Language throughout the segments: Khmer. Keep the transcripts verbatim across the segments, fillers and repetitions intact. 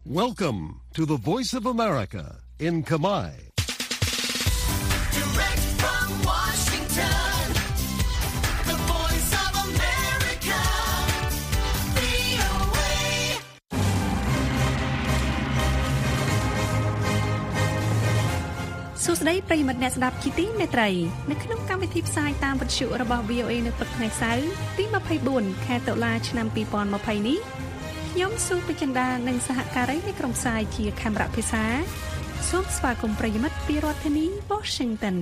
Welcome to the Voice of America in Khmer. Direct from Washington, the Voice of America, វី អូ เอសួស្តីប្រិយមិត្តអ្នកស្ដាប់ជាទីមេត្រីនៅក្នុងកម្មវិធីផ្សាយតាមវិទ្យុរបស់ វី អូ เอ នៅព្រឹកថ្ងៃសៅរ៍ទីยี่สิบสี่ខែតុលាឆ្នាំยี่สิบยี่สิบនេះខ្ញុំសុពេជ្រដានិងសហការីនៃក្រុមផ្សាយជាខេមរៈភាសាសូមស្វាគមន៍ប្រិយមិត្តពីរដ្ឋធានី Washington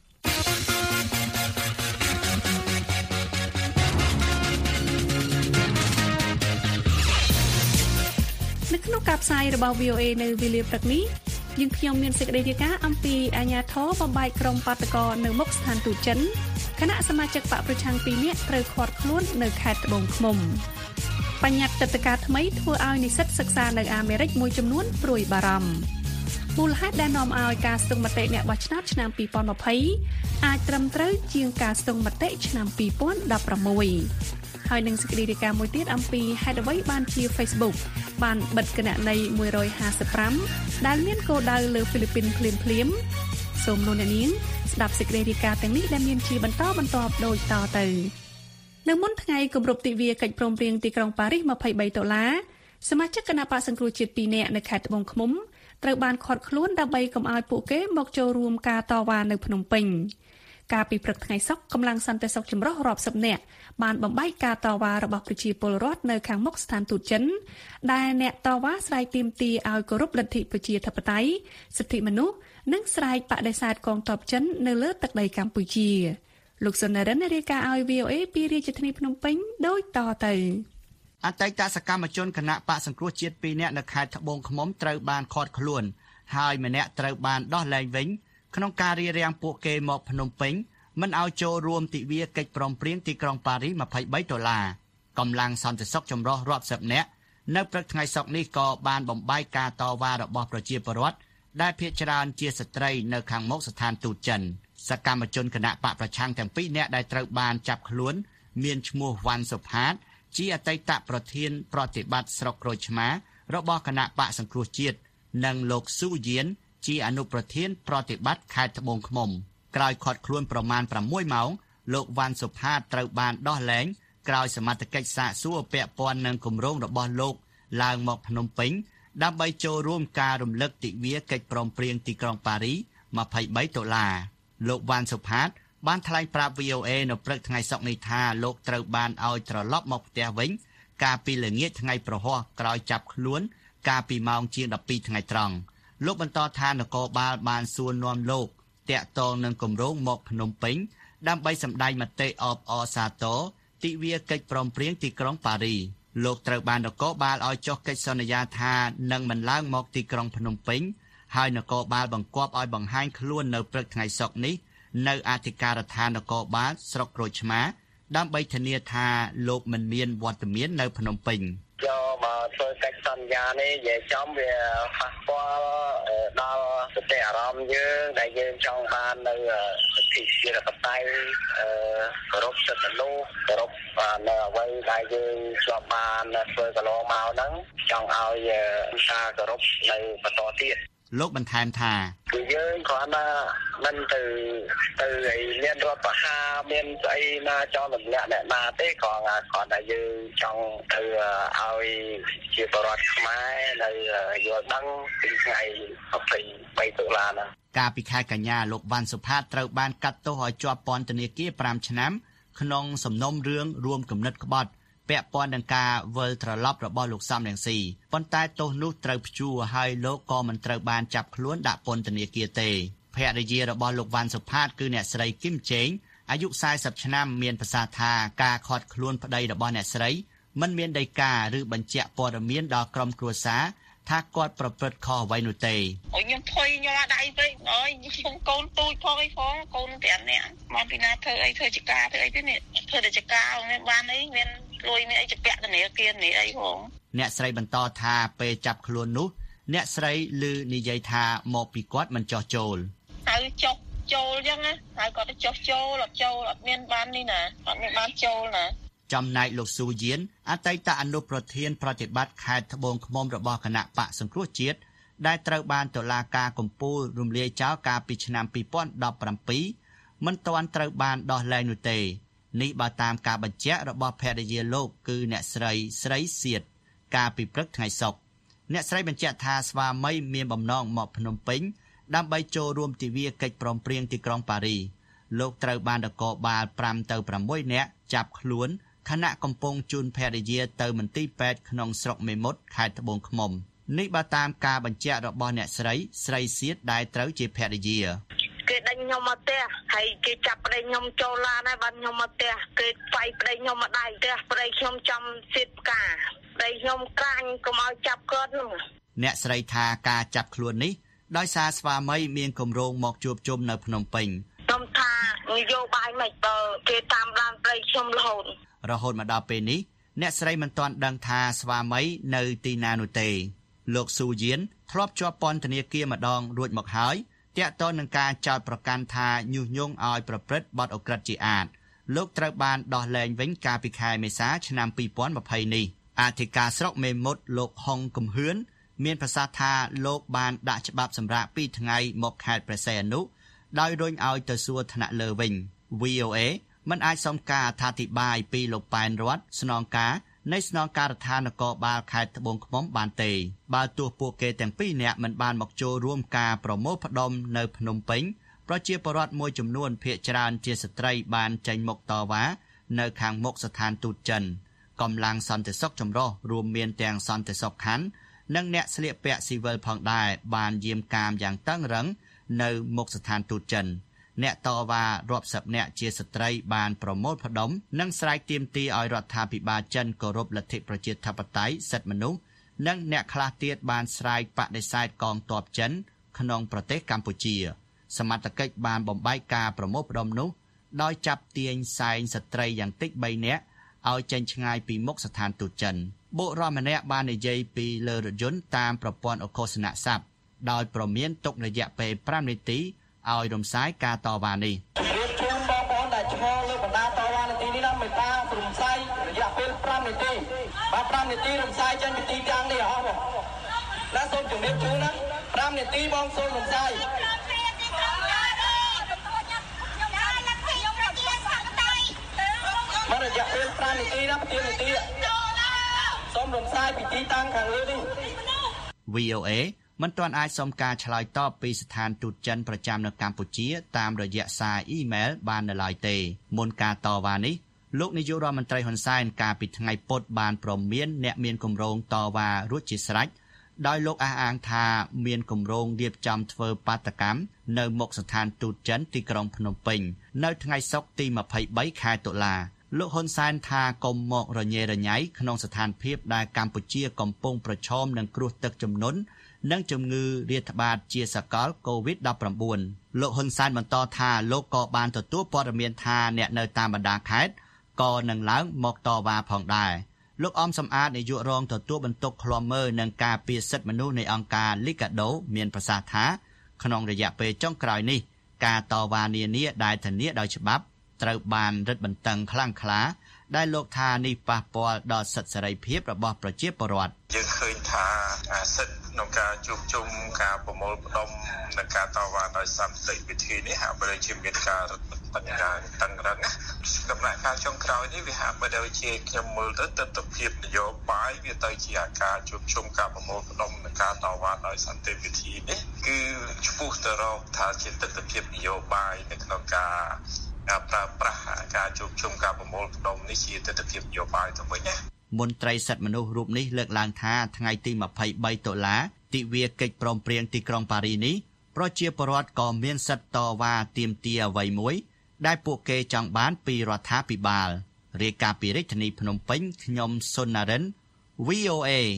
នៅក្នុងការផ្សាយរបស់ វី អូ เอ នៅវេលាព្រឹកនេះយើងខ្ញុំមានសេចក្តីរាយការណ៍អំពីអាជ្ញាធរបំបែកក្រុមបាតកោនៅមុខស្ថានទូតចិនគណៈសមាជិកបកប្រឆាំងពីរនាក់ត្រូវឃាត់ខ្លួននៅខេត្តត្បូងឃ្មុំបញ្ញត្តិទឹកការថ្មីធ្វើឲ្យនិស្សិតសិក្សានៅអាមេរិកមួយចំនួនព្រួយបារម្ភមូលហេតុដែលនាំឲ្យការស្ទង់មតិអ្នកបោះឆ្នោតឆ្នាំยี่สิบยี่สิบអាចត្រឹមត្រូវជាងការស្ទង់មតិឆ្នាំยี่สิบสิบหกហើយនឹងសេចក្តីរាយការណ៍មួយទៀតអំពីហេតុអ្វីបានជា Facebook បានបិទគណនីមួយរយห้าสิบห้าដែលមានគោលដៅលើហ្វីលីពីនភ្លាមៗសូមលោកអ្នកនាងស្ដាប់សេចក្តីរាយការណ៍ទាំងនេះដែលមានជាបន្តបន្ទាប់ដូចតទៅនៅមុនថ្ងៃគម្រប់ទិវាកិច្ចព្រមព្រៀងទីក្រុងប៉ារីសยี่สิบสามដុល្លារសមាជិកគណៈបក្សសង្គ្រោះជាតិពីរនាក់នៅខេត្តត្បូងឃ្មុំត្រូវបានឃាត់ខ្លួនដើម្បីកុំឲ្យពួកគេមកចូលរួមការតវ៉ានៅភ្នំពេញកាលពីព្រឹកថ្ងៃសុក្រកម្លាំងសន្តិសុខចម្រុះរាប់សិបនាក់បានបំបែកការតវ៉ារបស់ប្រជាពលរដ្ឋនៅខាងមុខស្ថានទូតចិនដែលអ្នកតវ៉ាស្រែកទាមទារឲ្យគោរពលទ្ធិប្រជាធិបតេយ្យសិទ្ធិមនុស្សនិងស្រែកបដិសេធកងទ័ពចិននៅលើទឹកដីកម្ពុជាលោកសុនរិនរាយការណ៍ឲ្យ វី អូ เอ ពីរាជធានីភ្នំពេញដូចតទៅអតីតសកម្មជនគណៈបកសង្គ្រោះជាតិពីរនាក់នៅខេត្តត្បូងឃ្មុំត្រូវបានឃាត់ខ្លួនហើយម្នាក់ត្រូវបានដោះលែងវិញក្នុងការរារាំងពួកគេមកភ្នំពេញមិនឲ្យចូលរួមទិវាកិច្ចព្រមព្រៀងទីក្រុងប៉ារីសยี่สิบสามដុល្លារកម្លាំងសន្តិសុខចម្រុះរាប់សិបនាក់នៅព្រឹកថ្ងៃសុក្រនេះក៏បានបំបែកការតវ៉ារបស់ប្រជាពលរដ្ឋដែលភាគច្រើនជាស្ត្រីនៅខាងមុខស្ថានទូតចិនសកម្មជនគណៈបកប្រឆាំងទាំងពីរនាក់ដែលត្រូវបានចាប់ខ្លួនមានឈ្មោះវ៉ាន់សុផាតជាអតីតប្រធានប្រតិបត្តិស្រុកក្រូចឆ្មារបស់គណៈបកសង្គ្រោះជាតិនិងលោកស៊ូយៀនជាអនុប្រធានប្រតិបត្តិខេត្តត្បូងឃ្មុំក្រោយឃាត់ខ្លួនប្រមាណប្រាំមួយម៉ោងលោកវ៉ាន់សុផាតត្រូវបានដោះលែងក្រោយសមត្ថកិច្ចសាកសួរពាក់ព័ន្ធនឹងគម្រោងរបស់លោកឡើងមកភ្នំពេញដើម្បីចូលរួមការរំលឹកទិវាកិច្ចព្រមព្រៀងទីក្រុងប៉ារីសยี่สิบสามដុល្លារលោកវ៉ាន់សុផាតបានថ្លែងប្រាប់ វី អូ เอ នៅព្រឹកថ្ងៃសុក្រនេះថាលោកត្រូវបានឲ្យត្រឡប់មកផ្ទះវិញកាលពីល្ងាចថ្ងៃប្រហ័សក្រោយចាប់ខ្លួនកាលពីម៉ោងជាងដប់ពីរថ្ងៃត្រង់លោកបន្តថានគរបាលបានសួរនាំលោកតាក់ទងនឹងគម្រោងមកភ្នំពេញដើម្បីសម្ដែងមតិអបអរសាទរទិវាកិច្ចព្រមព្រៀងទីក្រុងប៉ារីសលោកត្រូវបាននគរបាលឲ្យចុះកិច្ចសន្យាថានឹងមិនឡើងមកទីក្រុងភ្នំពេញហើយនគរបាលបង្គាប់ឲ្យបង្ហាញខ្លួននៅព្រឹកថ្ងៃសុក្រនេះនៅអធិការដ្ឋាននគរបាលស្រុកក្រូចឆ្មាដើម្បីធានាថាលោកមិនមានវត្តមាននៅភ្នំពេញយកមកធ្វើកិច្ចសន្យានេះនិយាយចំវាប៉ះពាល់ដល់សតិអារម្មណ៍យើងដែលយើងចង់បាននៅសិទ្ធិជារកតៃគោរពសិទ្ធិមនុស្សគោរពនៅអ្វីដែលយើងជាប់បានធ្វើកន្លងមកហ្នឹងចង់ឲ្យសារគោរពនៅបន្តទៀតលោកបន្ថែមថាគឺយើងគ្រាន់តែមិនទៅទៅឲ្យមានរដ្ឋបហាមានស្អីណាចង់ទម្លាក់អ្នកណាទេគ្រាន់តែគ្រាន់តែយើងចង់ទៅឲ្យជាបរិវត្តខ្មែរនៅយល់ដឹងពីថ្ងៃยี่สิบสามដុល្លារណាកាលពីខែកញ្ញាលោកវ៉ាន់សុផាតត្រូវបានកាត់ទោសឲ្យជាប់ពន្ធនាគារប្រាំឆ្នាំក្នុងសំណុំរឿងរួមគំនិតក្បត់ពាក់ព័ន្ធនឹងការវិលត្រឡប់របស់លោកសំរងស៊ីប៉ុន្តែទោសនោះត្រូវព្យួរហើយលោកក៏មិនត្រូវបានចាប់ខ្លួនដាក់ពន្ធនាគារទេភរិយារបស់លោកវ៉ាន់សុផាតគឺអ្នកស្រីគឹមជេងអាយុสี่สิบឆ្នាំមានប្រសាសន៍ថាការឃាត់ខ្លួនប្តីរបស់អ្នកស្រីមិនមានដីកាឬបញ្ជាក់ព័ត៌មានដល់ក្រុមគ្រួសារថាគាត់ប្រព្រឹត្តខុសអ្វីនោះទេអូខ្ញុំភ័យខ្ញុំអត់ដៃពេកអើយខ្ញុំកូនទូចផងអីផងកូនប្រាំនាក់មកពីណាធ្វើអីធ្វើចការធ្វើអីទេនេះធ្វើតែចការមានបានអីមានលុយមានអីជាពាក់ធនាគារនេះអីផងអ្នកស្រីបន្តថាពេលចាប់ខ្លួននោះអ្នកស្រីឮនិយាយថាមកពីគាត់មិនចោះចូលហើយចុះចូលអញ្ចឹងណាហើយគាត់ទៅចុះចូលអត់ចូលអត់មានបាននេះណាអត់មានបានចូលណាចំណែកលោកស៊ូយៀនអតីតអនុប្រធានប្រតិបត្តិខេត្តត្បូងឃ្មុំរបស់គណៈបកសង្គ្រោះជាតិដែលត្រូវបានតុលាការកំពូលរំលាយចោលកាលពីឆ្នាំពីរពាន់ដប់ប្រាំពីរមិនទាន់ត្រូវបានដោះលែងនោះទេនេះបើតាមការបញ្ជាក់របស់ភរិយាលោកគឺអ្នកស្រីស្រីសៀតកាលពីព្រឹកថ្ងៃសុក្រអ្នកស្រីបញ្ជាក់ថាស្វាមីមានបំណងមកភ្នំពេញដើម្បីចូលរួមទិវាកិច្ចព្រមព្រៀងទីក្រុងប៉ារីលោកត្រូវបាននគរបាលប្រាំទៅប្រាំមួយនាក់ចាប់ខ្លួនខណៈកំពុងជូនភរិយាទៅមន្ទីរពេទ្យក្នុងស្រុកមេមត់ខេត្តត្បូងឃ្មុំនេះបើតាមការបញ្ជាក់របស់អ្នកស្រីស្រីសៀតដែលត្រូវជាភរិយាគេដេញខ្ញុំមកផ្ទះហើយគេចាប់ប្តីខ្ញុំចូលឡានហើយបានខ្ញុំមកផ្ទះគេផ្សាយប្តីខ្ញុំមកដៃផ្ទះប្តីខ្ញុំចំសៀតផ្កាប្តីខ្ញុំក្រាញ់កុំឲ្យចាប់គាត់នោះអ្នកស្រីថាការចាប់ខ្លួននេះដោយសារស្វាមីមានគម្រោងមកជួបជុំនៅភ្នំពេញខ្ញុំថានយោបាយមិនបើគេតាមដានប្តីខ្ញុំរហូតរហូតមកដល់ពេលនេះអ្នកស្រីមិនទាន់ដឹងថាស្វាមីនៅទីណានោះទេលោកស៊ូយៀនធ្លាប់ជាប់ពន្ធនាគារម្ដងរួចមកហើយទាក់ទងនឹងការចោទប្រកាន់ថាញុះញង់ឲ្យប្រព្រឹត្តបទឧក្រិដ្ឋជាអាតលោកត្រូវបានដោះលែងវិញកាលពីខែមេសាឆ្នាំពីរពាន់ម្ភៃនេះអធិការស្រុកមេមត់លោកហុងកំហឿនមានប្រសាសន៍ថាលោកបានដាក់ច្បាប់សម្រាប់ពីរថ្ងៃមកខេត្តព្រះសីហនុដោយរុញឲ្យទៅសួរថ្នាក់លើវិញ វី អូ អេ មិនអាចសុំការអធិប្បាយពីលោកប៉ែនរតស្នងការនៃស្នងការដ្ឋាននគរបាលខេត្តត្បូងឃ្មុំបានទេបើទោះពួកគេទាំងពីរនាក់មិនបានមកចូលរួមការប្រមូលផ្ដុំនៅភ្នំពេញប្រជាពលរដ្ឋមួយចំនួនភាគច្រើនជាស្ត្រីបានចេញមុខតវ៉ានៅខាងមុខស្ថានទូតចិនកម្លាំងសន្តិសុខចម្រុះរួមមានទាំងសន្តិសុខខណ្ឌនិងអ្នកស្លៀកពាក់ស៊ីវិលផងដែរបានយាមកាមយ៉ាងតឹងរឹងនៅមុខស្ថានទូតចិនអ្នកតវ៉ារាប់សិបនាក់ជាស្ត្រីបានប្រមូលផ្ដុំនិងស្រែកទាមទារឲ្យរដ្ឋាភិបាលចិនគោរពលទ្ធិប្រជាធិបតេយ្យសិទ្ធិមនុស្សនិងអ្នកខ្លះទៀតបានស្រែកបដិសេធកងទ័ពចិនក្នុងប្រទេសកម្ពុជាសមត្ថកិច្ចបានបំបែកការប្រមូលផ្ដុំនោះដោយចាប់ទាញសែងស្ត្រីយ៉ាងតិចបីនាក់ឲ្យចេញឆ្ងាយពីមុខស្ថានទូតចិនបុរសម្នាក់បាននិយាយពីលើរថយន្តតាមប្រព័ន្ធអឃោសនស័ព្ទដោយប្រមានទុករយៈពេលប្រាំនាទីឲ្យរំសាយការតវ៉ានេះជំរាបជូនបងប្អូនដែលឆ្លងលើបណ្ដាតវ៉ានាទីនេះណាមេត្តារំសាយរយៈពេលប្រាំនាទីបាទប្រាំនាទីរំសាយចេញពីទីតាំងនេះអស់បងណាសូមជំរាបជូនណាប្រាំនាទីបងសូមរំសាយមករយៈពេលប្រាំនាទីណាប្រធាននាទីសូមរំសាយពីទីតាំងខាងលើនេះវី អូ អេ មិនទាន់អាចសុំការឆ្លើយតបពីស្ថានទូតចិនប្រចាំនៅកម្ពុជាតាមរយៈសារអ៊ីមែលបាននៅឡើយទេមុនការតវ៉ានេះលោកនាយករដ្ឋមន្ត្រីហ៊ុនសែនកាលពីថ្ងៃពុធបានព្រមានអ្នកមានគម្រោងតវ៉ារួចជាស្រេចដោយលោកអះអាងថាមានគម្រោងរៀបចំធ្វើបាតកម្មនៅមុខស្ថានទូតចិនទីក្រុងភ្នំពេញនៅថ្ងៃសុក្រទីម្ភៃបីខែតុលាលោកហ៊ុនសែនថាកុំមករញ៉េរញ៉ៃក្នុងស្ថានភាពដែលកម្ពុជាកំពុងប្រឈមនឹងគ្រោះទឹកជំនន់និងជំងឺរាតត្បាតជាសកល កូវីដ ដប់ប្រាំបួន លោកហ៊ុនសែនបន្តថាលោកក៏បានទទួលព័ត៌មានថាអ្នកនៅតាមបណ្ដាខេត្តក៏នឹងឡើងមកតវ៉ាផងដែរលោកអមសំអាតនាយករងទទួលបន្ទុកឃ្លាំមើលនឹងការពារសិទ្ធិមនុស្សនៃអង្គការ Liga do មានប្រសាសន៍ថាក្នុងរយៈពេលចុងក្រោយនេះការតវ៉ានានាដែលធានាដោយច្បាប់ត្រូវបានរឹតបន្តឹងខ្លាំងក្លាដែលលោកថានេះប៉ះពាល់ដល់សិទ្ធិសេរីភាពរបស់ប្រជាពលរដ្ឋយើងឃើញថាសិទ្ធិក្នុងការជួបជុំការប្រមូលផ្ដុំនិងការតវ៉ាដោយសន្តិវិធីនេះហាក់បីដូចជាមានការរឹតបន្តឹងយ៉ាងតឹងរ៉ឹងណាដំណាក់កាលចុងក្រោយនេះវាហាក់បីដូចជាខ្ញុំមើលទៅទស្សនវិជ្ជានយោបាយវាទៅជាការជួបជុំការប្រមូលផ្ដុំនិងការតវ៉ាដោយសន្តិវិធីនេះគឺឆ្ពោះទៅរកថាជាទស្សនវិជ្ជានយោបាយនៅក្នុងការការប្រើប្រាស់ការជួបជុំការប្រមូលផ្ដុំនេះជាទស្សនវិជ្ជានយោបាយទៅវិញណាមន្ត្រីសិទ្ធិមនុស្សរូបនេះលើកឡើងថាថ្ងៃទីម្ភៃបីតុលាទិវាកិច្ចព្រមព្រៀងទីក្រុងប៉ារីនេះប្រជាពលរដ្ឋក៏មានសិទ្ធិតវ៉ាទាមទារអ្វីមួយដែលពួកគេចង់បានពីរដ្ឋាភិបាលរាយការណ៍ពីរាជធានីភ្នំពេញខ្ញុំសុនណារិន វី អូ អេ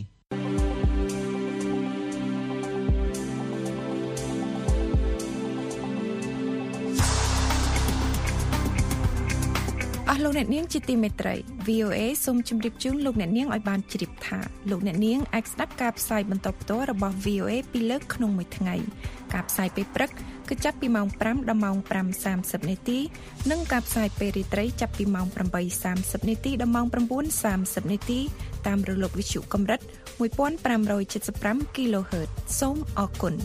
អស់លោកអ្នកនាងជាទីមេត្រី វី អូ เอ សូមជម្រាបជូនលោកអ្នកនាងឲ្យបានជ្រាបថាលោកអ្នកនាងអាចស្ដាប់ការផ្សាយបន្តផ្ទាល់របស់ វី អូ เอ ពីរលើកក្នុងមួយថ្ងៃការផ្សាយពេលព្រឹកគឺចាប់ពីម៉ោងប្រាំដល់ម៉ោងប្រាំសាមសិបនាទីនិងការផ្សាយពេលរាត្រីចាប់ពីម៉ោងប្រាំបីសាមសិបនាទីដល់ម៉ោង៩សាមសិបនាទីតាមរលកវិទ្យុកម្រិតមួយពាន់ប្រាំរយ칠十ប្រាំ គីឡូហឺត សូមអរគុណ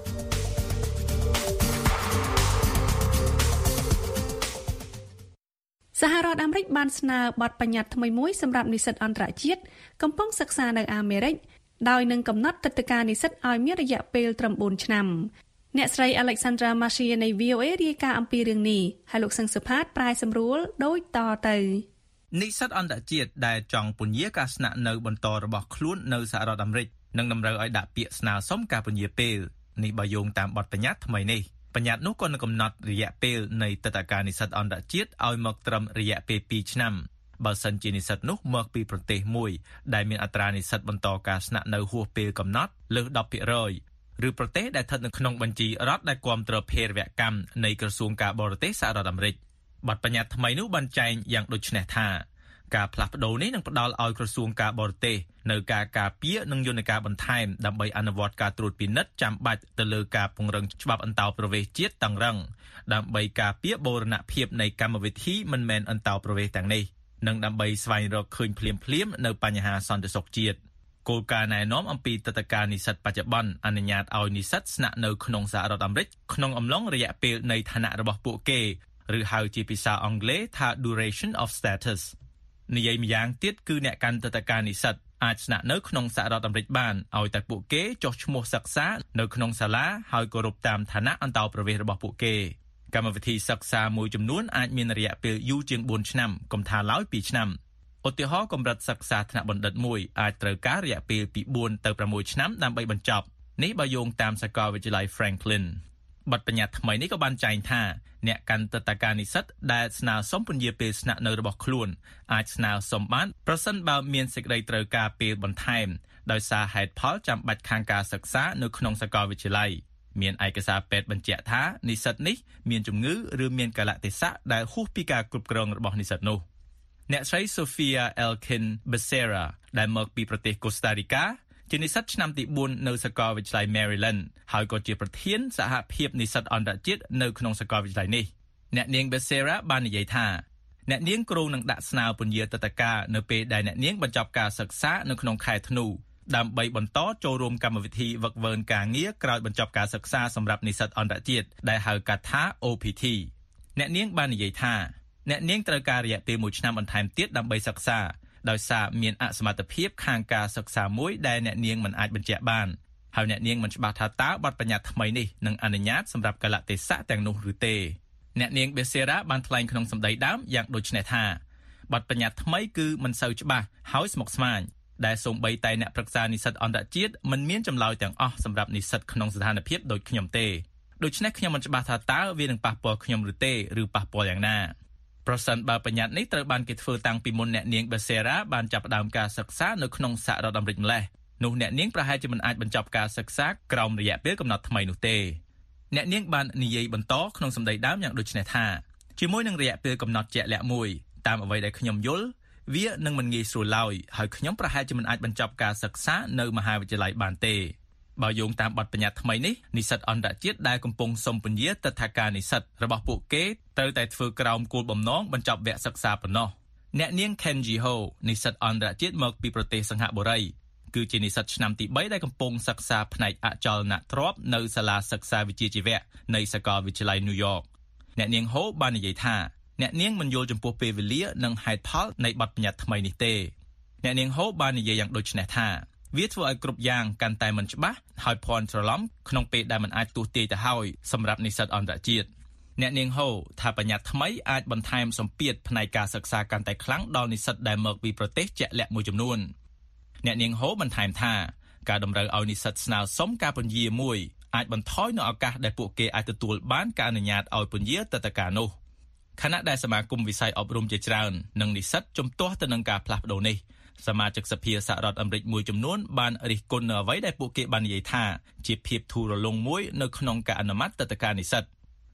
សហរដ្ឋអាមេរិកបានស្នើបទបញ្ញត្តិថ្មីមួយសម្រាប់និស្សិតអន្តរជាតិកំពុងសិក្សានៅអាមេរិកដោយនឹងកំណត់ទិដ្ឋាការនិស្សិតឲ្យមានរយៈពេលត្រឹមបួនឆ្នាំអ្នកស្រី Alexandra Mashia នៃ វី អូ เอ រាយការណ៍អំពីរឿងនេះហើយលោកសឹងសុផាតប្រាយសម្រួលដូចតទៅនិស្សិតអន្តរជាតិដែលចង់ពន្យាការស្នាក់នៅបន្តរបស់ខ្លួននៅសហរដ្ឋអាមេរិកនឹងតម្រូវឲ្យដាក់ពាក្យស្នើសុំការពន្យាពេលនេះបើយោងតាមបទបញ្ញត្តិថ្មីនេះបញ្ញត្តិនោះក៏នឹងកំណត់រយៈពេលនៃទិដ្ឋាការនិស្សិតអន្តរជាតិឲ្យមកត្រឹមរយៈពេលពីរឆ្នាំបើសិនជានិស្សិតនោះមកពីប្រទេសមួយដែលមានអត្រានិស្សិតបន្តការស្នាក់នៅហួសពេលកំណត់លើស ដប់ភាគរយ ឬប្រទេសដែលស្ថិតនៅក្នុងបញ្ជីរដ្ឋដែលគាំទ្រភេរវកម្មនៃក្រសួងការបរទេសសហរដ្ឋអាមេរិកបទបញ្ញត្តិថ្មីនោះបានចែងយ៉ាងដូចនេះថាការផ្លាស់ប្ដូរនេះនឹងផ្ដល់ឲ្យក្រសួងការបរទេសនៅការការពារនិងយន្តការបន្ថែមដើម្បីអនុវត្តការត្រួតពិនិត្យចាំបាច់ទៅលើការពង្រឹងច្បាប់អន្តោប្រវេសន៍ជាតិតឹងរ៉ឹងដើម្បីការពារបូរណភាពនៃកម្មវិធីមិនមែនអន្តោប្រវេសន៍ទាំងនេះនិងដើម្បីស្វែងរកឃើញភ្លាមៗនៅបញ្ហាសន្តិសុខជាតិគោលការណ៍ណែនាំអំពីទិដ្ឋាការនិស្សិតបច្ចុប្បន្នអនុញ្ញាតឲ្យនិស្សិតស្នាក់នៅក្នុងសហរដ្ឋអាមេរិកក្នុងអំឡុងរយៈពេលនៃឋានៈរបស់ពួកគេឬហៅជាភាសាអង់គ្លេសថា duration of status និយាយម្យ៉ាងទៀតគឺអ្នកកាន់ទិដ្ឋាការនិស្សិតអាចស្នាក់នៅក្នុងសហរដ្ឋអាមេរិកបានឲ្យតែពួកគេចុះឈ្មោះសិក្សានៅក្នុងសាលាហើយគោរពតាមឋានៈអន្តោប្រវេសន៍របស់ពួកគេកម្មវិធីសិក្សាមួយចំនួនអាចមានរយៈពេលយូរជាងបួនឆ្នាំកុំថាឡើយពីរឆ្នាំឧទាហរណ៍កម្រិតសិក្សាថ្នាក់បណ្ឌិតមួយអាចត្រូវការរយៈពេលពីបួនទៅប្រាំមួយឆ្នាំដើម្បីបញ្ចប់នេះបើយោងតាមសាកលវិទ្យាល័យ Franklin បទបញ្ញត្តិថ្មីនេះក៏បានចែងថាអ្នកកាន់ទិដ្ឋាការនិស្សិតដែលស្នើសុំពន្យាពេលស្នាក់នៅរបស់ខ្លួនអាចស្នើសុំបានប្រសិនបើមានសេចក្តីត្រូវការពេលបន្ថែមដោយសារហេតុផលចាំបាច់ខាងការសិក្សានៅក្នុងសាកលវិទ្យាល័យមានឯកសារពេទ្យបញ្ជាក់ថានិស្សិតនេះមានជំងឺឬមានកាលៈទេសៈដែលហួសពីការគ្រប់គ្រងរបស់និស្សិតនោះអ្នកស្រី Sofia Elkin Becerra ដែលមកពីប្រទេសកូស្តារីកាជានិស្សិតឆ្នាំទីបួននៅសាកលវិទ្យាល័យ Maryland ហើយក៏ជាប្រធានសហភាពនិស្សិតអន្តរជាតិនៅក្នុងសាកលវិទ្យាល័យនេះអ្នកនាង Becerra បាននិយាយថាអ្នកនាងគ្រោងនឹងដាក់ស្នើពន្យាទិដ្ឋាការនៅពេលដែលអ្នកនាងបញ្ចប់ការសិក្សានៅក្នុងខែធ្នូដើម្បីបន្តចូលរួមកម្មវិធីវឹកវើការងារក្រោយបញ្ចប់ការសិក្សាសម្រាប់និស្សិតអន្តរជាតិដែលហៅកាត់ថា អូ พี ที អ្នកនាងបាននិយាយថាអ្នកនាងត្រូវការរយៈពេលមួយឆ្នាំបន្ថែមទៀតដើម្បីសិក្សាដោយសារមានអសមត្ថភាពខាងការសិក្សាមួយដែលអ្នកនាងមិនអាចបញ្ជាក់បានហើយអ្នកនាងមិនច្បាស់ថាតើបទបញ្ញត្តិថ្មីនេះនឹងអនុញ្ញាតសម្រាប់កលៈទេសៈទាំងនោះឬទេអ្នកនាង Becerra បានថ្លែងក្នុងសម្ដីដើមយ៉ាងដូចនេះថាបទបញ្ញត្តិថ្មីគឺមិនសូវច្បាស់ហើយស្មុគស្មាញដែលសូម្បីតែអ្នកប្រឹក្សានិស្សិតអន្តរជាតិមិនមានចម្លើយទាំងអស់សម្រាប់និស្សិតក្នុងស្ថានភាពដូចខ្ញុំទេដូច្នេះខ្ញុំមិនច្បាស់ថាតើវានឹងប៉ះពាល់ខ្ញុំឬទេឬប៉ះពាល់យ៉ាងណាប្រសិនបើបញ្ញត្តិនេះត្រូវបានគេធ្វើតាំងពីមុនអ្នកនាង Becerra បានចាប់ផ្ដើមការសិក្សានៅក្នុងសហរដ្ឋអាមេរិកម្លេះនោះអ្នកនាងប្រហែលជាមិនអាចបញ្ចប់ការសិក្សាក្រោមរយៈពេលកំណត់ថ្មីនោះទេអ្នកនាងបាននិយាយបន្តក្នុងសម្ដីដើមយ៉ាងដូចនេះថាជាមួយនឹងរយៈពេលកំណត់ជាក់លាក់មួយតាមអ្វីដែលខ្ញុំយល់វានឹងមិនងាយស្រួលឡើយហើយខ្ញុំប្រហែលជាមិនអាចបញ្ចប់ការសិក្សានៅមហាវិទ្យាល័យបានទេបើយោងតាមបទបញ្ញត្តិថ្មីនេះនិស្សិតអន្តរជាតិដែលកំពុងសុំពន្យាទិដ្ឋាការនិស្សិតរបស់ពួកគេត្រូវតែធ្វើក្រោមគោលបំណងបញ្ចប់វគ្គសិក្សាប៉ុណ្ណោះអ្នកនាង Kenji Ho និស្សិតអន្តរជាតិមកពីប្រទេសសិង្ហបុរីគឺជានិស្សិតឆ្នាំទីបីដែលកំពុងសិក្សាផ្នែកអចលនទ្រព្យនៅសាលាសិក្សាវិជ្ជាជីវៈនៃសាកលវិទ្យាល័យ New York អ្នកនាង Ho បាននិយាយថាអ្នកនាងមិនយល់ចំពោះពេលវេលានិងហេតុផលនៃបទបញ្ញត្តិថ្មីនេះទេអ្នកនាង Ho បាននិយាយយ៉ាងដូចនេះថាវាធ្វើឲ្យគ្រប់យ៉ាងកាន់តែមិនច្បាស់ហើយភ័ន្តច្រឡំក្នុងពេលដែលមិនអាចទស្សន៍ទាយទៅហើយសម្រាប់និស្សិតអន្តរជាតិអ្នកនាង Ho ថាបញ្ញត្តិថ្មីអាចបន្ថែមសម្ពាធផ្នែកការសិក្សាកាន់តែខ្លាំងដល់និស្សិតដែលមកពីប្រទេសជាក់លាក់មួយចំនួនអ្នកនាង Ho បន្ថែមថាការតម្រូវឲ្យនិស្សិតស្នើសុំការពន្យាមួយអាចបន្ថយនូវឱកាសដែលពួកគេអាចទទួលបានការអនុញ្ញាតឲ្យពន្យាទិដ្ឋាការនោះខណៈដែលសមាគមវិស័យអប់រំជាច្រើននិងនិស្សិតជំទាស់ទៅនឹងការផ្លាស់ប្ដូរនេះសមាជិកសភាសហរដ្ឋអាមេរិកមួយចំនួនបានរិះគន់នៅអ្វីដែលពួកគេបាននិយាយថាជាភាពធូររលុងមួយនៅក្នុងការអនុម័តទិដ្ឋាការនិស្សិត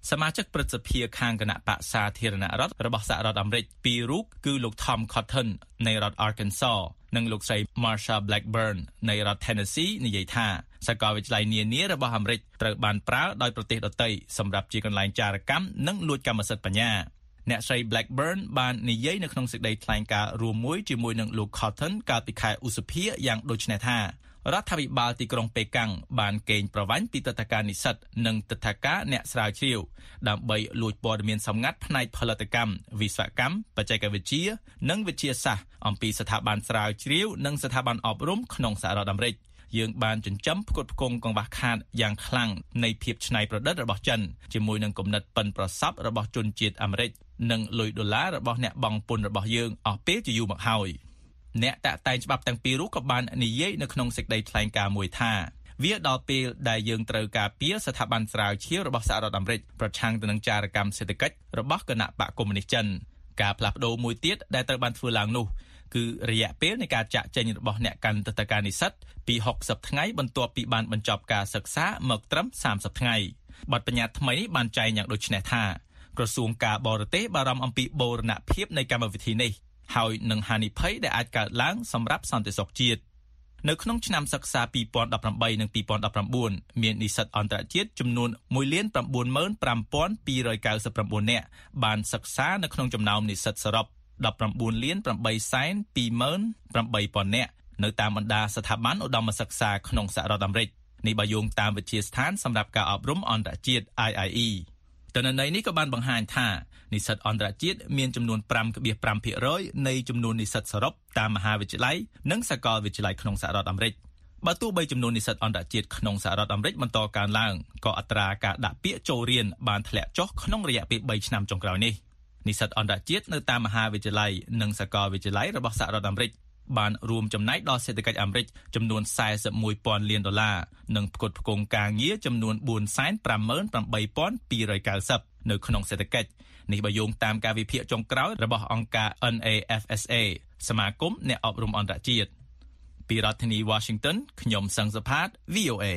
សមាជិកព្រឹទ្ធសភាខាងគណៈបក្សសាធារណរដ្ឋរបស់សហរដ្ឋអាមេរិកពីររូបគឺលោក Tom Cotton នៃរដ្ឋ Arkansas និងលោកស្រី Marsha Blackburn នៃរដ្ឋ Tennessee និយាយថាសាកលវិទ្យាល័យនានារបស់អាមេរិកត្រូវបានប្រើដោយប្រទេសដទៃសម្រាប់ជាកន្លែងចារកម្មនិងលួចកម្មសិទ្ធិបញ្ញាអ្នកស្រី Blackburn បាននិយាយនៅក្នុងសេចក្តីថ្លែងការណ៍រួមមួយជាមួយនឹងលោក Cotton កាលពីខែឧសភាយ៉ាងដូចនេះថារដ្ឋាភិបាលទីក្រុងប៉េកាំងបានកេងប្រវ័ញ្ចពីទិដ្ឋាការនិស្សិតនិងទិដ្ឋាការអ្នកស្រាវជ្រាវដើម្បីលួចព័ត៌មានសម្ងាត់ផ្នែកផលិតកម្មវិស្វកម្មបច្ចេកវិទ្យានិងវិទ្យាសាស្ត្រអំពីស្ថាប័នស្រាវជ្រាវនិងស្ថាប័នអប់រំក្នុងសហរដ្ឋអាមេរិកយើងបានចិញ្ចឹមផ្គត់ផ្គង់កង្វះខាតយ៉ាងខ្លាំងនៃភាពច្នៃប្រឌិតរបស់ចិនជាមួយនឹងគំនិតប៉ិនប្រសប់របស់ជនជាតិអាមេរិកនិងលុយដុល្លាររបស់អ្នកបង់ពន្ធរបស់យើងអស់ពេលជាយូរមកហើយអ្នកតាក់តែងច្បាប់ទាំងពីររូបក៏បាននិយាយនៅក្នុងសេចក្តីថ្លែងការណ៍មួយថាវាដល់ពេលដែលយើងត្រូវការពារស្ថាប័នស្រាវជ្រាវរបស់សហរដ្ឋអាមេរិកប្រឆាំងទៅនឹងចារកម្មសេដ្ឋកិច្ចរបស់គណៈបកកុម្មុយនីសចិនការផ្លាស់ប្ដូរមួយទៀតដែលត្រូវបានធ្វើឡើងនោះគឺរយៈពេលនៃការចាក់ចេញរបស់អ្នកកាន់ទិដ្ឋាការនិស្សិតពីហុកសិបថ្ងៃបន្ទាប់ពីបានបញ្ចប់ការសិក្សាមកត្រឹមសាមសិបថ្ងៃបទបញ្ញត្តិថ្មីនេះបានចែងយ៉ាងដូចនេះថាក្រសួងការបរទេសបារម្ភអំពីបូរណភាពនៃកម្មវិធីនេះហើយនឹងហានិភ័យដែលអាចកើតឡើងសម្រាប់សន្តិសុខជាតិនៅក្នុងឆ្នាំសិក្សាពីរពាន់ដប់ប្រាំបីនិងពីរពាន់ដប់ប្រាំបួនមាននិស្សិតអន្តរជាតិចំនួនមួយលានប្រាំបួនម៉ឺនប្រាំពាន់ពីររយកៅសិបប្រាំបួននាក់បានសិក្សានៅក្នុងចំណោមនិស្សិតសរុបដប់ប្រាំបួនលានប្រាំបីសែនពីរម៉ឺនប្រាំបីពាន់នាក់នៅតាមបណ្ដាស្ថាប័នឧត្តមសិក្សាក្នុងសហរដ្ឋអាមេរិកនេះបើយោងតាមវិទ្យាស្ថានសម្រាប់ការអប់រំអន្តរជាតិ I I E ទិន្នន័យនេះក៏បានបង្ហាញថានិស្សិតអន្តរជាតិមានចំនួន ប្រាំដប់ប្រាំភាគរយ នៃចំនួននិស្សិតសរុបតាមមហាវិទ្យាល័យនិងសាកលវិទ្យាល័យក្នុងសហរដ្ឋអាមេរិកបើទោះបីចំនួននិស្សិតអន្តរជាតិក្នុងសហរដ្ឋអាមេរិកបន្តកើនឡើងក៏អត្រាការដាក់ពាក្យចូលរៀនបានធ្លាក់ចុះក្នុងរយៈពេលបីឆ្នាំចុងក្រោយនេះនិស្សិតអន្តរជាតិនៅតាមមហាវិទ្យាល័យនិងសាកលវិទ្យាល័យរបស់សហរដ្ឋអាមេរិកបានរួមចំណែកដល់សេដ្ឋកិច្ចអាមេរិកចំនួនសែសិបមួយពាន់លានដុល្លារនិងផ្គត់ផ្គង់ការងារចំនួនបួនសែនប្រាំម៉ឺនប្រាំបីពាន់ពីររយកៅសិបនៅក្នុងសេដ្ឋកិច្ចនេះបើយោងតាមការវិភាគចុងក្រោយរបស់អង្គការ N A F S A សមាគមអ្នកអប់រំអន្តរជាតិពីរដ្ឋធានី Washington ខ្ញុំសង្ឃសុផាត V O A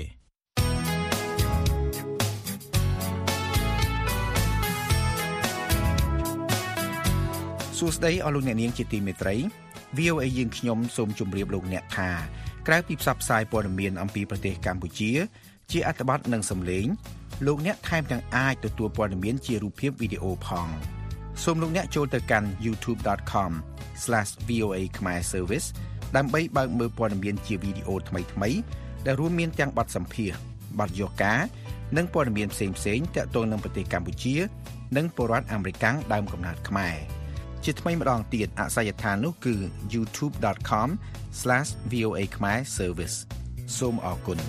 សួស្តីអស់លោកអ្នកនាងជាទីមេត្រី V O A យើងខ្ញុំសូមជម្រាបលោកអ្នកថាក្រៅពីផ្សព្វផ្សាយព័ត៌មានអំពីប្រទេសកម្ពុជាជាអត្ថបទនិងសំឡេងលោកអ្នកថែមទាំងអាចទទួលព័ត៌មានជារូបភាពវីដេអូផងសូមលោកអ្នកចូលទៅកាន់ youtube dot com slash v o a khmer service ដើម្បីបើកមើលព័ត៌មានជាវីដេអូថ្មីៗដែលរួមមានទាំងបទសម្ភាសន៍បទយកការនិងព័ត៌មានផ្សេងៗទាក់ទងនឹងប្រទេសកម្ពុជានិងពលរដ្ឋអាមេរិកដើមកំណើតខ្មែរជាថ្មីម្ដងទៀតអាសយដ្ឋាននោះគឺ youtube dot com slash v o a khmer service សូមអរគុណ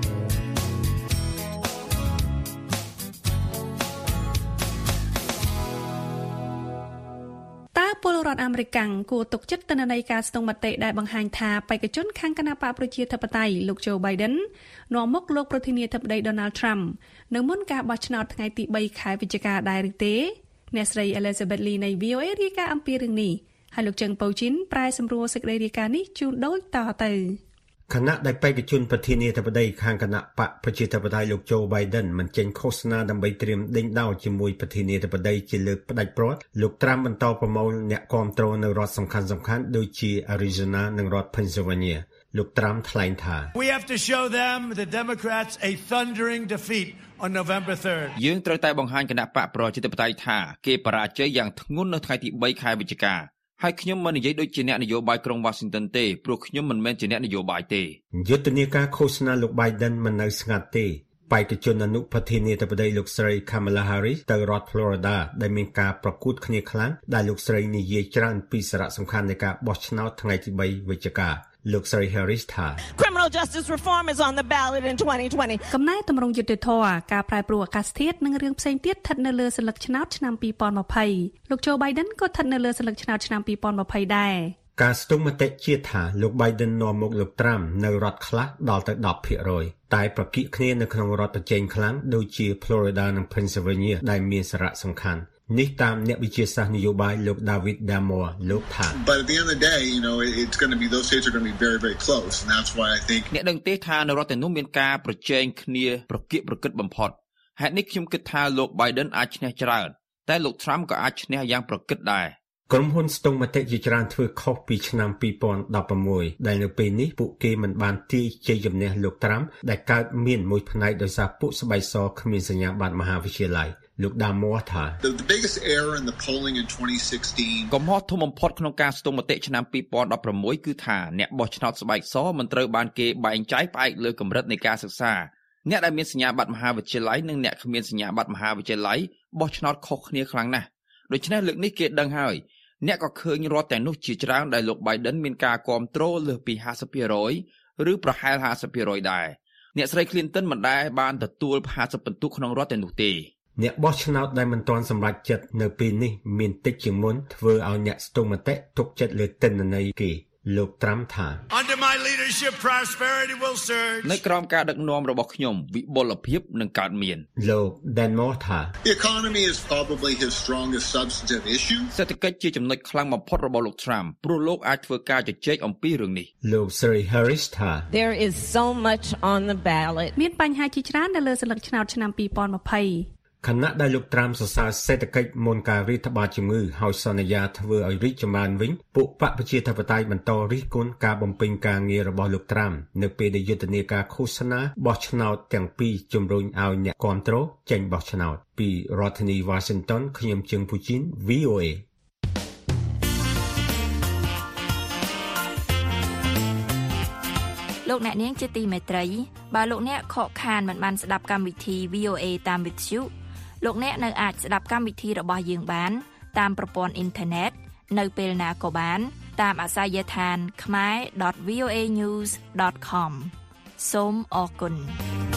ពលរដ្ឋអាមេរិកគួរទុកចិត្តទិន្នន័យការស្ទង់មតិដែលបង្ហាញថាបេក្ខជនខាងគណបកប្រជាធិបតេយ្យលោក Joe Biden នាំមុខលោកប្រធានាធិបតី Donald Trump នៅមុនការបោះឆ្នោតថ្ងៃទីបីខែវិច្ឆិកាដែរឬទេអ្នកស្រី Elizabeth Lee នៃ V O A រាយការណ៍អំពីរឿងនេះហើយលោកជឹងប៉ូជីនប្រែសម្រួលសេចក្តីរាយការណ៍នេះជូនដូចតទៅខណៈដែលបេក្ខជនប្រធានាធិបតីខាងគណៈបកប្រជាធិបតេយ្យលោក Joe Biden មិនចេញឃោសនាដើម្បីត្រៀមដេញដោលជាមួយប្រធានាធិបតីជាលើកផ្ដាច់ព្រាត់លោក Trump បន្តប្រមូលអ្នកគាំទ្រនៅរដ្ឋសំខាន់ៗដូចជា Arizona និងរដ្ឋ Pennsylvania លោក Trump ថ្លែងថា We have to show them the Democrats a thundering defeat on November third យើងត្រូវតែបង្ហាញគណៈបកប្រជាធិបតេយ្យថាគេបរាជ័យយ៉ាងធ្ងន់នៅថ្ងៃទីបីខែវិច្ឆិកាហើយខ្ញុំមិននិយាយដូចជាអ្នកនយោបាយក្រុង Washington ទេព្រោះខ្ញុំមិនមែនជាអ្នកនយោបាយទេយុទ្ធនាការឃោសនាលោក Biden មិននៅស្ងាត់ទេបេក្ខជនអនុប្រធានាធិបតីលោកស្រី Kamala Harris ទៅរដ្ឋ Florida ដែលមានការប្រកួតគ្នាខ្លាំងដែលលោកស្រីនិយាយច្រើនពីសារៈសំខាន់នៃការបោះឆ្នោតថ្ងៃទីបីវិច្ឆិកាលោកស្រី Harris ថា Criminal justice reform is on the ballot in twenty twenty កំណែតម្រង់យុត្តិធម៌ការប្រែប្រួលអាកាសធាតុនិងរឿងផ្សេងទៀតស្ថិតនៅលើសិលឹកឆ្នោតឆ្នាំពីរពាន់ยี่สิบលោក Joe Biden ក៏ស្ថិតនៅលើសិលឹកឆ្នោតឆ្នាំពីរពាន់ยี่สิบដែរការស្ទង់មតិជាថាលោក Biden នាំមុខលោក Trump នៅរដ្ឋខ្លះដល់ទៅដប់ភាគរយតែប្រគិគ្នានៅក្នុងរដ្ឋប្រជែងខ្លាំងដូចជា Florida និង Pennsylvania ដែលមានសារៈសំខាន់នេះតាមអ្នកវិទ្យាសាស្ត្រនយោបាយលោក David Damore លោកថា But at the end of the day, you know, it's going to be those states are going to be very very close and that's why I think អ្នកដឹងទេថានៅរដ្ឋទាំងនោះមានការប្រជែងគ្នាប្រគៀកប្រកិតបំផុតហេតុនេះខ្ញុំគិតថាលោក Biden អាចឈ្នះច្រើនតែលោក Trump ក៏អាចឈ្នះយ៉ាងប្រកិតដែរក្រុមហ៊ុនស្ទង់មតិជាច្រើនធ្វើខុសពីឆ្នាំពីរពាន់ដប់ប្រាំមួយដែលនៅពេលនេះពួកគេមិនបានទាយជ័យជំនះលោក Trump ដែលកើតមានមួយផ្នែកដោយសារពួកស្បែកសគ្មានសញ្ញាបត្រមហាវិទ្យាល័យលោកដាម័រថា The biggest error in the polling in twenty sixteen កំហុសធំបំផុតក្នុងការស្ទង់មតិឆ្នាំពីរពាន់ដប់ប្រាំមួយគឺថាអ្នកបោះឆ្នោតស្បែកសមិនត្រូវបានគេបែងចែកផ្អែកលើកម្រិតនៃការសិក្សាអ្នកដែលមានសញ្ញាបត្រមហាវិទ្យាល័យនិងអ្នកគ្មានសញ្ញាបត្រមហាវិទ្យាល័យបោះឆ្នោតខុសគ្នាខ្លាំងណាស់ដូច្នេះលើកនេះគេដឹងហើយអ្នកក៏ឃើញរដ្ឋទាំងនោះជាច្រើនដែលលោក Biden មានការគាំទ្រលើសពីห้าสิบភាគរយ ឬប្រហែលห้าสิบភាគរយ ដែរអ្នកស្រី Clinton មិនដែលបានទទួលห้าสิบពិន្ទុក្នុងរដ្ឋទាំងនោះទេអ្នកបោះឆ្នោតដែលមិនទាន់សម្រេចចិត្តនៅពេលនេះមានតិចជាងមុនធ្វើឲ្យអ្នកស្ទង់មតិទុកចិត្តលើទិន្នន័យគេលោក Trump ថា Under my leadership prosperity will surge នៅក្រោមការដឹកនាំរបស់ខ្ញុំវិបុលភាពនឹងកើតមានលោក Danmore ថា The economy is probably his strongest substantive issue សេដ្ឋកិច្ចជាចំណុចខ្លាំងបំផុតរបស់លោក Trump ព្រោះលោកអាចធ្វើការជជែកអំពីរឿងនេះលោក Siri Harris ថា There is so much on the ballot មានបញ្ហាជាច្រើននៅលើសិលឹកឆ្នោតឆ្នាំពីរពាន់ยี่สิบខណៈដែលលោក Trump សរសើរសេដ្ឋកិច្ចមុនការរាតត្បាតជំងឺហើយសន្យាធ្វើឲ្យរីកចម្រើនវិញពួកបកប្រជាធិបតេយ្យបន្តរិះគន់ការបំពេញការងាររបស់លោក Trump នៅពេលដែលយុទ្ធនាការឃោសនាបោះឆ្នោតទាំងពីរជំរុញឲ្យអ្នកគាំទ្រចេញបោះឆ្នោតពីរដ្ឋធានី Washington ខ្ញុំជើងពូជីន V O A លោកអ្នកនាងជាទីមេត្រីបើលោកអ្នកខកខានមិនបានស្ដាប់កម្មវិធី V O A តាមវិទ្យុលោកអ្នកនៅអាចស្ដាប់កម្មវិធីរបស់យើងបានតាមប្រព័ន្ធអ៊ីនធឺណិតនៅពេលណាក៏បានតាមអាសយដ្ឋាន khmer dot v o a news dot com សូមអរគុណ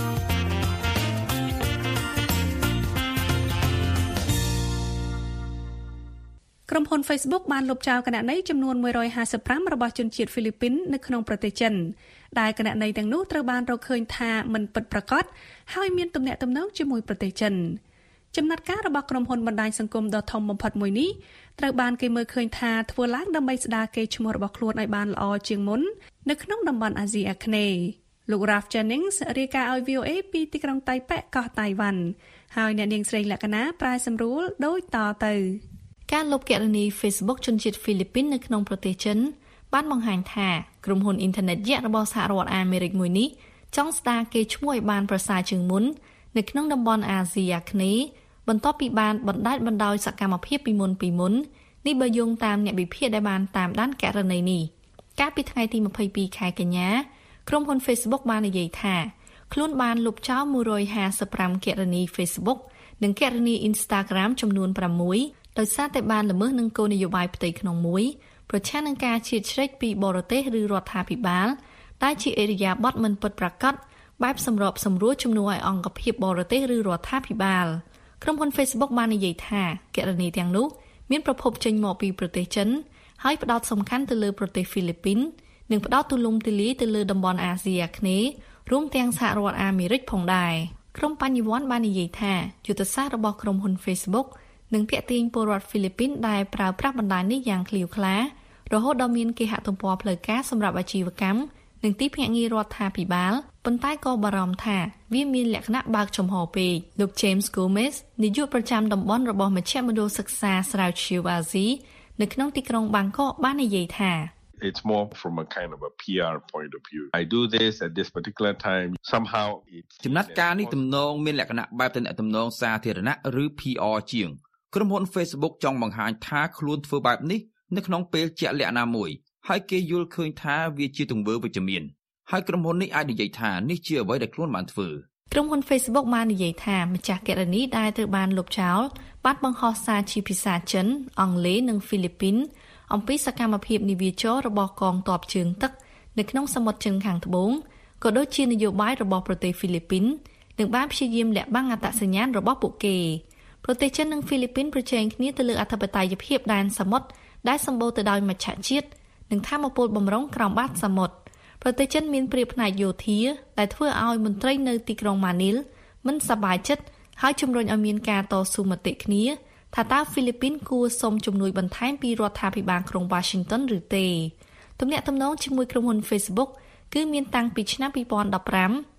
ក្រុមហ៊ុន Facebook បានលុបចោលគណនីចំនួនមួយរយห้าสิบห้าរបស់ជនជាតិហ្វីលីពីននៅក្នុងប្រទេសចិនដែលគណនីទាំងនោះត្រូវបានរកឃើញថាមិនពិតប្រាកដហើយមានទំនាក់ទំនងជាមួយប្រទេសចិនចំណាត់ការរបស់ក្រុមហ៊ុនបណ្ដាញសង្គមដ៏ធំបំផុតមួយនេះត្រូវបានគេមើលឃើញថាធ្វើឡើងដើម្បីស្ដារកេរ្តិ៍ឈ្មោះរបស់ខ្លួនឲ្យបានល្អជាងមុននៅក្នុងតំបន់អាស៊ីអាគ្នេយ៍លោក Ralph Jennings រាយការណ៍ឲ្យ V O A ពីទីក្រុងតៃប៉េកោះតៃវ៉ាន់ហើយអ្នកនាងស្រីលក្ខណាប្រាយសម្រួលដូចតទៅការលុបគណនី Facebook ជនជាតិហ្វីលីពីននៅក្នុងប្រទេសចិនបានបង្ហាញថាក្រុមហ៊ុនអ៊ីនធឺណិតយក្សរបស់សហរដ្ឋអាមេរិកមួយនេះចង់ស្ដារកេរ្តិ៍ឈ្មោះឲ្យបានប្រសើរជាងមុននៅក្នុងតំបន់អាស៊ីអាគ្នេយ៍បន្ទាប់ពីបានបណ្ដាច់បណ្ដោយសកម្មភាពពីមុនពីមុននេះបើយោងតាមអ្នកវិភាគដែលបានតាមដានករណីនេះកាលពីថ្ងៃទីยี่สิบสองខែកញ្ញាក្រុមហ៊ុន Facebook បាននិយាយថាខ្លួនបានលុបចោលមួយរយห้าสิบห้าគណនី Facebook និងគណនី Instagram ចំនួនប្រាំមួយដោយសារតែបានល្មើសនឹងគោលនយោបាយផ្ទៃក្នុងមួយប្រឆាំងនឹងការជ្រៀតជ្រែកពីបរទេសឬរដ្ឋាភិបាលដែលជាអេរយាប័តមិនពិតប្រាកដបែបសម្របសម្រួលជំនួសឲ្យអង្គភាពបរទេសឬរដ្ឋាភិបាលក្រុមហ៊ុន Facebook បាននិយាយថាគណនីទាំងនោះមានប្រភពចេញមកពីប្រទេសចិនហើយផ្ដោតសំខាន់ទៅលើប្រទេសហ្វីលីពីននិងផ្ដោតទូលំទូលាយទៅលើតំបន់អាស៊ីអាគ្នេយ៍រួមទាំងសហរដ្ឋអាមេរិកផងដែរក្រុមបញ្ញវន្តបាននិយាយថាយុទ្ធសាស្ត្ររបស់ក្រុមហ៊ុន Facebookនឹងទាក់ទាញពលរដ្ឋហ្វីលីពីនដែលប្រើប្រាស់បណ្ដាញនេះយ៉ាងឃ្លាវខ្លារហូតដល់មានគេហទំព័រផ្លូវការសម្រាប់អាជីវកម្មនិងទីភ្នាក់ងាររដ្ឋាភិបាលប៉ុន្តែក៏បារម្ភថាវាមានលក្ខណៈបើកចំហពេកលោក James Gomez នាយកប្រចាំតំបន់របស់មជ្ឈមណ្ឌលសិក្សាស្រាវជ្រាវអាស៊ីនៅក្នុងទីក្រុងបាងកកបាននិយាយថា It's more from a kind of a P R point of view. I do this at this particular time. Somehow it's ចំណាត់ការនេះទំនងមានលក្ខណៈបែបទំនាក់ទំនងសាធារណៈឬ P R ជាងក្រុមហ៊ុន Facebook ចង់បង្ហាញថាខ្លួនធ្វើបែបនេះនៅក្នុងពេលជាក់លាក់ណាមួយហើយគេយល់ឃើញថាវាជាទង្វើវិជ្ជមានហើយក្រុមហ៊ុននេះអាចនិយាយថានេះជាអ្វីដែលខ្លួនបានធ្វើក្រុមហ៊ុន Facebook បាននិយាយថាម្ចាស់គណនីដែលត្រូវបានលុបចោលបានបង្ហោះសារជាភាសាចិនអង់គ្លេសនិងហ្វីលីពីនអំពីសកម្មភាពនាវាចររបស់កងទ័ពជើងទឹកនៅក្នុងសមុទ្រចិនខាងត្បូងក៏ដូចជានយោបាយរបស់ប្រទេសហ្វីលីពីននិងបានព្យាយាមលាក់បាំងអត្តសញ្ញាណរបស់ពួកគេប្រទេសចិននិងហ្វីលីពីនប្រជែងគ្នាទៅលើអធិបតេយ្យភាពដែនសមុទ្រដែលសម្បូរទៅដោយមច្ឆជាតិនិងថាមពលបម្រុងក្រោមបាតសមុទ្រប្រទេសចិនមានព្រៀបផ្នែកយោធាដែលធ្វើឲ្យមន្ត្រីនៅទីក្រុងម៉ានីលមិនសប្បាយចិត្តហើយជំរុញឲ្យមានការតស៊ូមតិគ្នាថាតើហ្វីលីពីនគួរសុំជំនួយបន្ថែមពីរដ្ឋាភិបាលក្រុង Washington ឬទេទំនាក់ទំនងជាមួយក្រុមហ៊ុន Facebook គឺមានតាំងពីឆ្នាំពីរពាន់ដប់ប្រាំ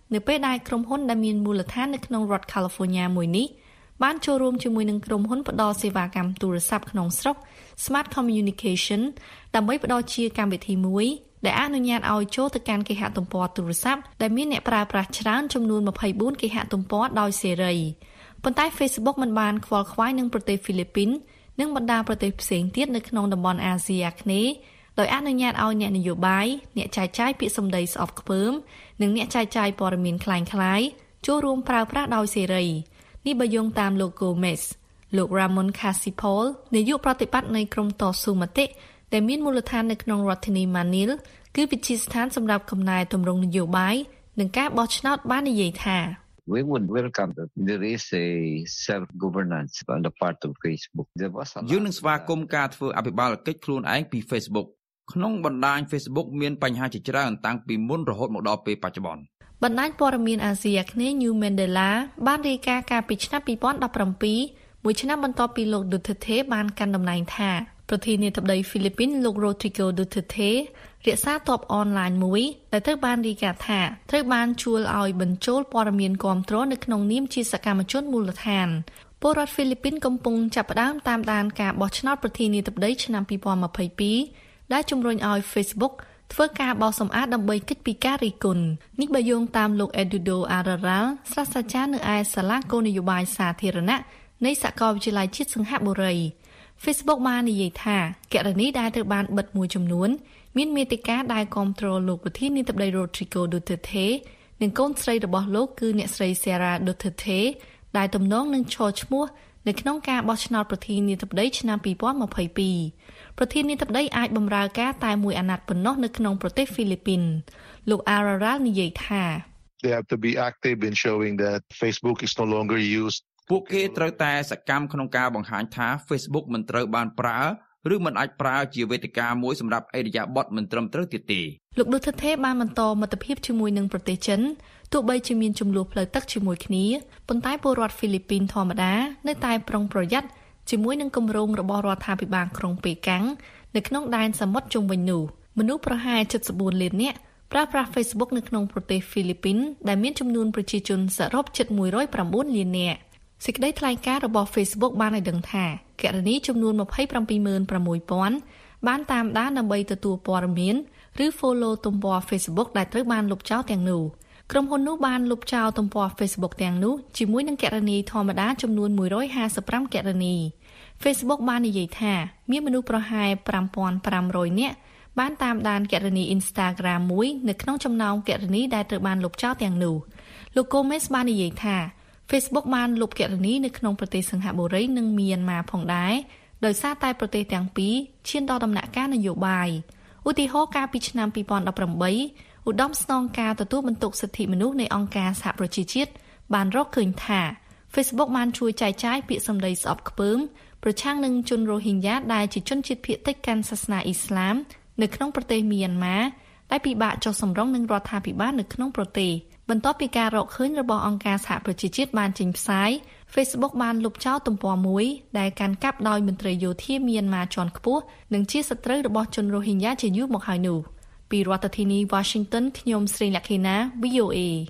នៅពេលដែលក្រុមហ៊ុនដែលមានមូលដ្ឋាននៅក្នុងរដ្ឋ California មួយនេះបានចូលរួមជាមួយនឹងក្រុមហ៊ុនផ្ដល់សេវាកម្មទូរស័ព្ទក្នុងស្រុក Smart Communication ដើម្បីផ្ដល់ជាកម្មវិធីមួយដែលអនុញ្ញាតឲ្យចូលទៅកាន់គេហទំព័រទូរស័ព្ទដែលមានអ្នកប្រើប្រាស់ច្រើនចំនួនម្ភៃបួនគេហទំព័រដោយសេរីប៉ុន្តែ Facebook មិនបានខ្វល់ខ្វាយនឹងប្រទេសហ្វីលីពីននិងបណ្ដាប្រទេសផ្សេងទៀតនៅក្នុងតំបន់អាស៊ីអាគ្នេយ៍ដោយអនុញ្ញាតឲ្យអ្នកនយោបាយអ្នកចែកចាយពាក្យសម្ដីស្អប់ខ្ពើមនិងអ្នកចែកចាយព័ត៌មានคล้ายៗចូលរួមប្រើប្រាស់ដោយសេរីនេះបើយោងតាមលោក Gomez លោក Ramon Casipol នាយកប្រតិបត្តិនៃក្រុមតស៊ូមតិដែលមានមូលដ្ឋាននៅក្នុងរដ្ឋធានី Manila គឺវិទ្យាស្ថានសម្រាប់កំណែទម្រង់នយោបាយនិងការបោះឆ្នោតបាននិយាយថា We would welcome that there is a self-governance on the part of Facebook. យើងនឹងស្វាគមន៍ការធ្វើអភិបាលកិច្ចខ្លួនឯងពី Facebook ក្នុងបណ្ដាញ Facebook មានបញ្ហាជាច្រើនតាំងពីមុនរហូតមកដល់ពេលបច្ចុប្បន្នបណ្ដាញព័ត៌មានអាស៊ីអាគ្នេយ៍ New Mandela បានរាយការណ៍កាលពីឆ្នាំពីរពាន់ដប់ប្រាំពីរមួយឆ្នាំបន្ទាប់ពីលោក Duterte បានកាន់តំណែងថាប្រធានាធិបតីហ្វីលីពីនលោក Rodrigo Duterte រក្សាទ័ពអនឡាញមួយដែលត្រូវបានរាយការណ៍ថាត្រូវបានជួលឲ្យបញ្ចូលព័ត៌មានគាំទ្រនៅក្នុងនាមជាសកម្មជនមូលដ្ឋានពលរដ្ឋហ្វីលីពីនកំពុងចាប់ផ្ដើមតាមដានការបោះឆ្នោតប្រធានាធិបតីឆ្នាំពីរពាន់ម្ភៃពីរដែលជំរុញឲ្យ Facebook ធ្វើការបោសសម្អាតដើម្បីគេចពីការរិះគន់នេះបើយោងតាមលោក Eduardo Araral សាស្ត្រាចារ្យនៅឯសាលាគោលនយោបាយសាធារណៈនៃសាកលវិទ្យាល័យជាតិសង្ហបុរី Facebook បាននិយាយថាករណីដែលត្រូវបានបិទមួយចំនួនមានមេតិកាដែលគ្រប់គ្រងលោកប្រធានាធិបតី Rodrigo Duterte និងកូនស្រីរបស់លោកគឺអ្នកស្រី Sara Duterte ដែលទំនងនឹងឈរឈ្មោះនៅក្នុងការបោះឆ្នោតប្រធានាធិបតីឆ្នាំពីរពាន់ម្ភៃពីរប្រធានាធិបតីអាចបម្រើការតែមួយអាណត្តិប៉ុណ្ណោះនៅក្នុងប្រទេសហ្វីលីពីនលោក Araral និយាយថា They have to be active in showing that Facebook is no longer used ពួកគេត្រូវតែសកម្មក្នុងការបង្ហាញថា Facebook មិនត្រូវបានប្រើឬមិនអាចប្រើជាវេទិកាមួយសម្រាប់អេរយាប័តមិនត្រឹមត្រូវទៀតទេលោក Duterte បានបន្តមិត្តភាពជាមួយនឹងប្រទេសចិនទោះបីជាមានជម្លោះផ្លូវទឹកជាមួយគ្នាប៉ុន្តែពលរដ្ឋហ្វីលីពីនធម្មតានៅតែប្រុងប្រយ័ត្នជាមួយនឹងគម្រោងរបស់រដ្ឋាភិបាលក្រុងប៉េកាំងនៅក្នុងដែនសមុទ្រជុំវិញនោះមនុស្សប្រហែល សិបបួនលាននាក់ប្រើប្រាស់ Facebook នៅក្នុងប្រទេសហ្វីលីពីនដែលមានចំនួនប្រជាជនសរុបជិតមួយរយប្រាំបួនលាននាក់សេចក្តីថ្លែងការណ៍របស់ Facebook បានឲ្យដឹងថាករណីចំនួនម្ភៃប្រាំពីរម៉ឺនប្រាំមួយពាន់បានតាមដានដើម្បីទទួលព័ត៌មានឬ follow ទំព័រ Facebook ដែលត្រូវបានលុបចោលទាំងនោះក្រុមហ៊ុននោះបានលុបចោលទំព័រ Facebook ទាំងនោះជាមួយនឹងករណីធម្មតាចំនួនមួយរយហាសិបប្រាំករណី Facebook បាននិយាយថាមានមនុស្សប្រហែលប្រាំពាន់ប្រាំរយនាក់បានតាមដានករណី Instagram មួយនៅក្នុងចំណោមករណីដែលត្រូវបានលុបចោលទាំងនោះលោក Gomez បាននិយាយថាFacebook បានលុបករណីនៅក្នុងប្រទេសសិង្ហបុរីនិងមីយ៉ាន់ម៉ាផងដែរដោយសារតែប្រទេសទាំងពីរឈានដល់ដំណាក់កាលនយោបាយឧទាហរណ៍កាលពីឆ្នាំពីរពាន់ដប់ប្រាំបីឧត្តមស្នងការទទួលបន្ទុកសិទ្ធិមនុស្សនៃអង្គការសហប្រជាជាតិបានរកឃើញថា Facebook បានជួយចែកចាយពាក្យសម្ដីស្អប់ខ្ពើមប្រឆាំងនឹងជនរ៉ូហីញ៉ាដែលជាជនជាតិភាគតិចកាន់សាសនាអ៊ីស្លាមនៅក្នុងប្រទេសមីយ៉ាន់ម៉ាដែលពិបាកចុះសម្រុងនឹងរដ្ឋាភិបាលនៅក្នុងប្រទេសបន្ទាប់ពីការរកឃើញរបស់អង្គការសហប្រជាជាតិបានចេញផ្សាយ Facebook បានលុបចោលទំព័រមួយដែលកាន់កាប់ដោយមន្ត្រីយោធាមីយ៉ាន់ម៉ាជាន់ខ្ពស់និងជាសត្រូវរបស់ជនរ៉ូហីញ៉ាជាយូរមកហើយនោះពីរដ្ឋធានី Washington ខ្ញុំស្រីលក្ខិណា វី អូ អេ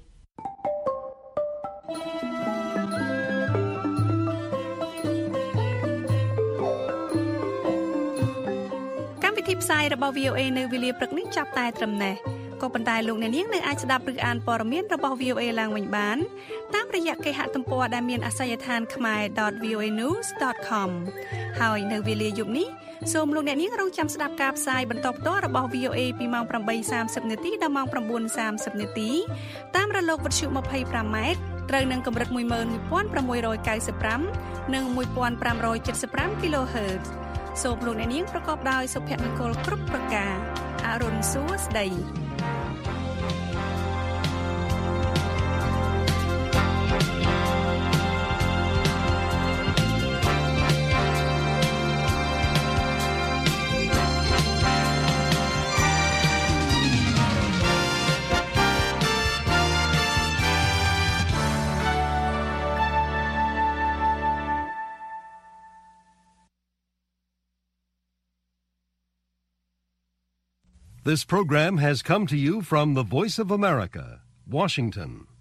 កម្មវិធីផ្សាយរបស់ វី អូ អេ នៅវេលាព្រឹកនេះចាប់តែត្រឹមនេះក៏ប៉ុន្តែលោកអ្នកនាងនៅអាចស្ដាប់ឬអានព័ត៌មានរបស់ វី អូ អេ ឡើងវិញបានតាមរយៈគេហទំព័រដែលមានអាសយដ្ឋាន khmae ដត វី អូ អេ news ដត com ហើយនៅវេលាយប់នេះសូមលោកអ្នកនាងរងចាំស្ដាប់ការផ្សាយបន្តផ្ទាល់របស់ វី អូ អេ ពីម៉ោង ប្រាំបីសាមសិប នាទីដល់ម៉ោង ប្រាំបួនសាមសិប នាទីតាមរលកវិទ្យុ ម្ភៃប្រាំម៉ែត្រត្រូវនឹងកម្រិត មួយម៉ឺនមួយពាន់ប្រាំមួយរយកៅសិបប្រាំ និង មួយពាន់ប្រាំរយседសិបប្រាំ kHz សូមលោកអ្នកនាងប្រកបដោយសុភមង្គលគ្រប់ប្រការអរុនសួស្ដី This program has come to you from the Voice of America, Washington.